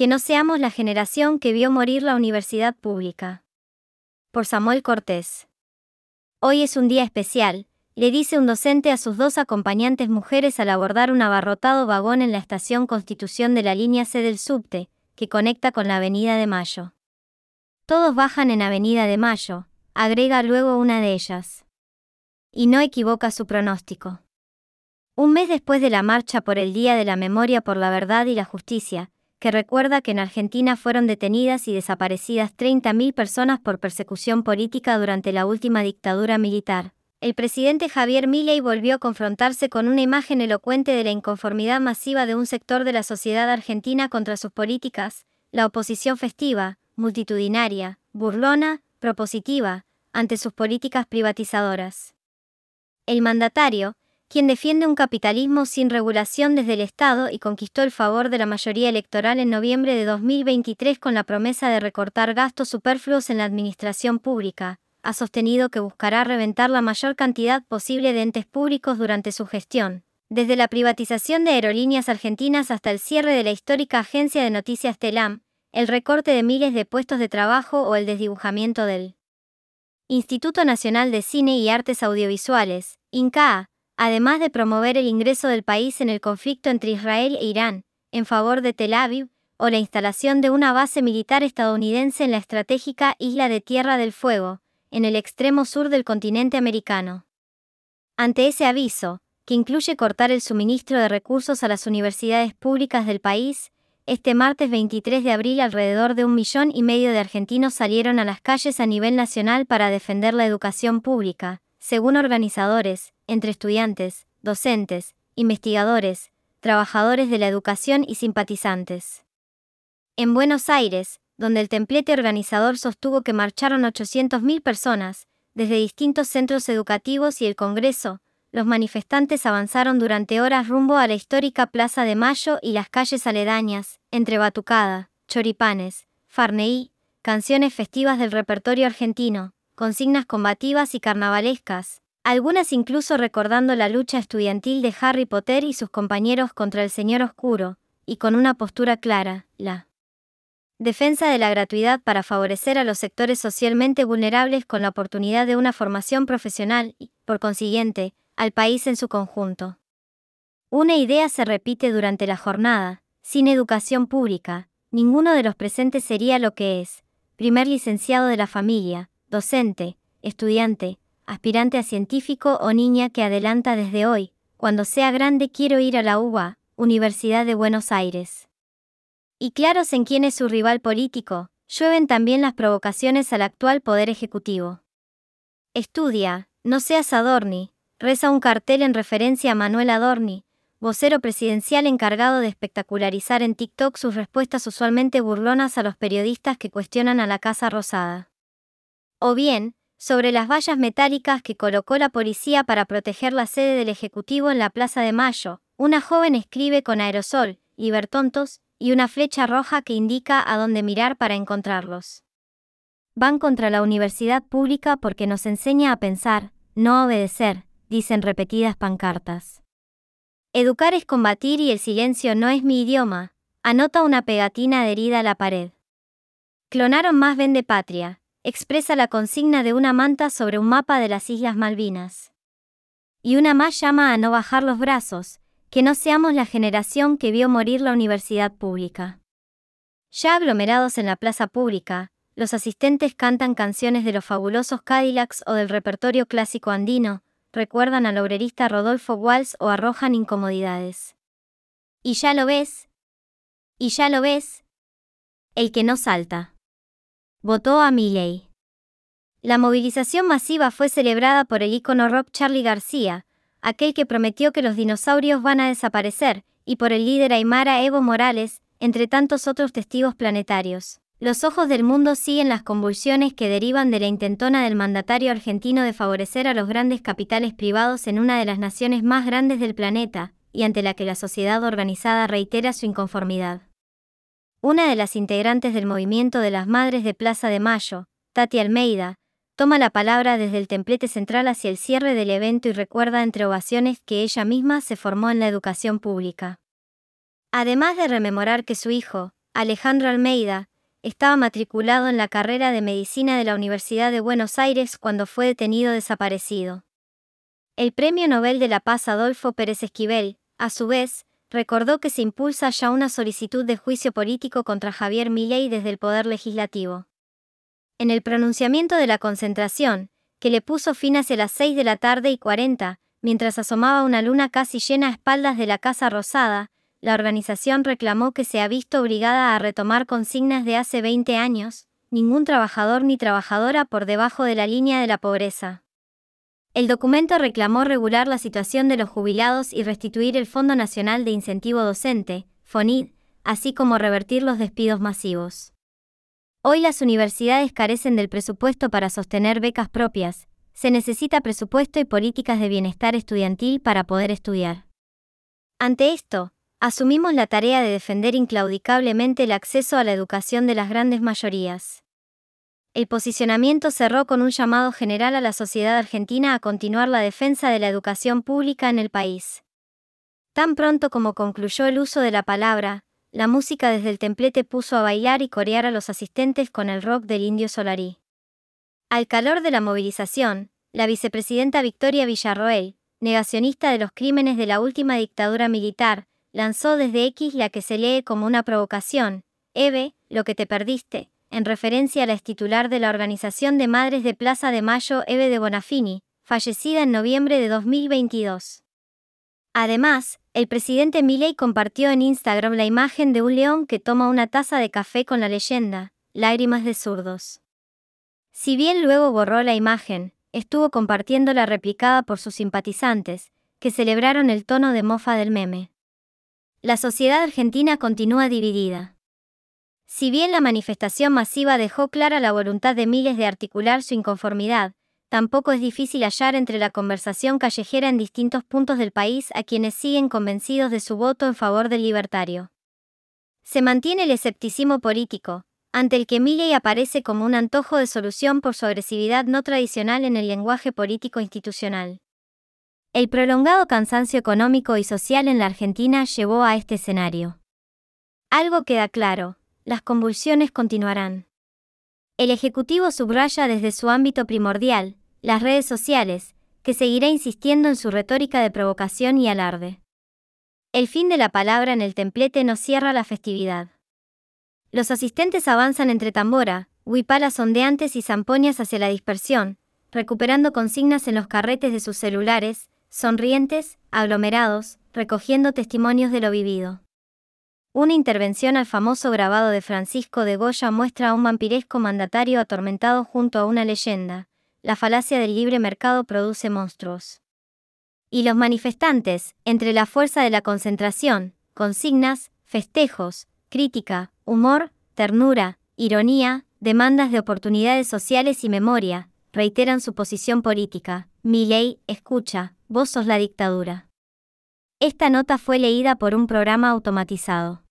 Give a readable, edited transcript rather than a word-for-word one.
Que no seamos la generación que vio morir la universidad pública. Por Samuel Cortés. Hoy es un día especial, le dice un docente a sus dos acompañantes mujeres al abordar un abarrotado vagón en la estación Constitución de la línea C del subte, que conecta con la Avenida de Mayo. Todos bajan en Avenida de Mayo, agrega luego una de ellas. Y no equivoca su pronóstico. Un mes después de la marcha por el Día de la Memoria por la Verdad y la Justicia, que recuerda que en Argentina fueron detenidas y desaparecidas 30.000 personas por persecución política durante la última dictadura militar, el presidente Javier Milei volvió a confrontarse con una imagen elocuente de la inconformidad masiva de un sector de la sociedad argentina contra sus políticas, la oposición festiva, multitudinaria, burlona, propositiva, ante sus políticas privatizadoras. El mandatario, quien defiende un capitalismo sin regulación desde el Estado y conquistó el favor de la mayoría electoral en noviembre de 2023 con la promesa de recortar gastos superfluos en la administración pública, ha sostenido que buscará reventar la mayor cantidad posible de entes públicos durante su gestión, desde la privatización de Aerolíneas Argentinas hasta el cierre de la histórica agencia de noticias Telam, el recorte de miles de puestos de trabajo o el desdibujamiento del Instituto Nacional de Cine y Artes Audiovisuales, INCAA, además de promover el ingreso del país en el conflicto entre Israel e Irán, en favor de Tel Aviv, o la instalación de una base militar estadounidense en la estratégica isla de Tierra del Fuego, en el extremo sur del continente americano. Ante ese aviso, que incluye cortar el suministro de recursos a las universidades públicas del país, este martes 23 de abril alrededor de 1,5 millones de argentinos salieron a las calles a nivel nacional para defender la educación pública, según organizadores, entre estudiantes, docentes, investigadores, trabajadores de la educación y simpatizantes. En Buenos Aires, donde el templete organizador sostuvo que marcharon 800.000 personas, desde distintos centros educativos y el Congreso, los manifestantes avanzaron durante horas rumbo a la histórica Plaza de Mayo y las calles aledañas, entre batucada, choripanes, farneí, canciones festivas del repertorio argentino, consignas combativas y carnavalescas, algunas incluso recordando la lucha estudiantil de Harry Potter y sus compañeros contra el Señor Oscuro, y con una postura clara, la defensa de la gratuidad para favorecer a los sectores socialmente vulnerables con la oportunidad de una formación profesional y, por consiguiente, al país en su conjunto. Una idea se repite durante la jornada: sin educación pública, ninguno de los presentes sería lo que es, primer licenciado de la familia, docente, estudiante, aspirante a científico o niña que adelanta desde hoy: cuando sea grande quiero ir a la UBA, Universidad de Buenos Aires. Y claros en quién es su rival político, llueven también las provocaciones al actual Poder Ejecutivo. Estudia, no seas Adorni, reza un cartel en referencia a Manuel Adorni, vocero presidencial encargado de espectacularizar en TikTok sus respuestas usualmente burlonas a los periodistas que cuestionan a la Casa Rosada. O bien, sobre las vallas metálicas que colocó la policía para proteger la sede del Ejecutivo en la Plaza de Mayo, una joven escribe con aerosol, libertontos, y una flecha roja que indica a dónde mirar para encontrarlos. Van contra la universidad pública porque nos enseña a pensar, no a obedecer, dicen repetidas pancartas. Educar es combatir y el silencio no es mi idioma, anota una pegatina adherida a la pared. Clonaron más vende patria, expresa la consigna de una manta sobre un mapa de las Islas Malvinas. Y una más llama a no bajar los brazos, que no seamos la generación que vio morir la universidad pública. Ya aglomerados en la plaza pública, los asistentes cantan canciones de los fabulosos Cadillacs o del repertorio clásico andino, recuerdan al obrerista Rodolfo Walsh o arrojan incomodidades. ¿Y ya lo ves? ¿Y ya lo ves? El que no salta. Votó a Milei. La movilización masiva fue celebrada por el ícono rock Charly García, aquel que prometió que los dinosaurios van a desaparecer, y por el líder aymara Evo Morales, entre tantos otros testigos planetarios. Los ojos del mundo siguen las convulsiones que derivan de la intentona del mandatario argentino de favorecer a los grandes capitales privados en una de las naciones más grandes del planeta, y ante la que la sociedad organizada reitera su inconformidad. Una de las integrantes del movimiento de las Madres de Plaza de Mayo, Tati Almeida, toma la palabra desde el templete central hacia el cierre del evento y recuerda entre ovaciones que ella misma se formó en la educación pública. Además de rememorar que su hijo, Alejandro Almeida, estaba matriculado en la carrera de Medicina de la Universidad de Buenos Aires cuando fue detenido desaparecido. El Premio Nobel de la Paz Adolfo Pérez Esquivel, a su vez, recordó que se impulsa ya una solicitud de juicio político contra Javier Milei desde el Poder Legislativo. En el pronunciamiento de la concentración, que le puso fin hacia las 6:40, mientras asomaba una luna casi llena a espaldas de la Casa Rosada, la organización reclamó que se ha visto obligada a retomar consignas de hace 20 años, ningún trabajador ni trabajadora por debajo de la línea de la pobreza. El documento reclamó regular la situación de los jubilados y restituir el Fondo Nacional de Incentivo Docente, FONID, así como revertir los despidos masivos. Hoy las universidades carecen del presupuesto para sostener becas propias, se necesita presupuesto y políticas de bienestar estudiantil para poder estudiar. Ante esto, asumimos la tarea de defender inclaudicablemente el acceso a la educación de las grandes mayorías. El posicionamiento cerró con un llamado general a la sociedad argentina a continuar la defensa de la educación pública en el país. Tan pronto como concluyó el uso de la palabra, la música desde el templete puso a bailar y corear a los asistentes con el rock del Indio Solari. Al calor de la movilización, la vicepresidenta Victoria Villarroel, negacionista de los crímenes de la última dictadura militar, lanzó desde X la que se lee como una provocación: Eve, lo que te perdiste, en referencia a la extitular de la Organización de Madres de Plaza de Mayo, Eve de Bonafini, fallecida en noviembre de 2022. Además, el presidente Milei compartió en Instagram la imagen de un león que toma una taza de café con la leyenda, lágrimas de zurdos. Si bien luego borró la imagen, estuvo compartiéndola replicada por sus simpatizantes, que celebraron el tono de mofa del meme. La sociedad argentina continúa dividida. Si bien la manifestación masiva dejó clara la voluntad de miles de articular su inconformidad, tampoco es difícil hallar entre la conversación callejera en distintos puntos del país a quienes siguen convencidos de su voto en favor del libertario. Se mantiene el escepticismo político, ante el que Milei aparece como un antojo de solución por su agresividad no tradicional en el lenguaje político institucional. El prolongado cansancio económico y social en la Argentina llevó a este escenario. Algo queda claro: las convulsiones continuarán. El Ejecutivo subraya desde su ámbito primordial, las redes sociales, que seguirá insistiendo en su retórica de provocación y alarde. El fin de la palabra en el templete no cierra la festividad. Los asistentes avanzan entre tambora, huipalas ondeantes y zampoñas hacia la dispersión, recuperando consignas en los carretes de sus celulares, sonrientes, aglomerados, recogiendo testimonios de lo vivido. Una intervención al famoso grabado de Francisco de Goya muestra a un vampiresco mandatario atormentado junto a una leyenda: la falacia del libre mercado produce monstruos. Y los manifestantes, entre la fuerza de la concentración, consignas, festejos, crítica, humor, ternura, ironía, demandas de oportunidades sociales y memoria, reiteran su posición política: Milei, escucha, vos sos la dictadura. Esta nota fue leída por un programa automatizado.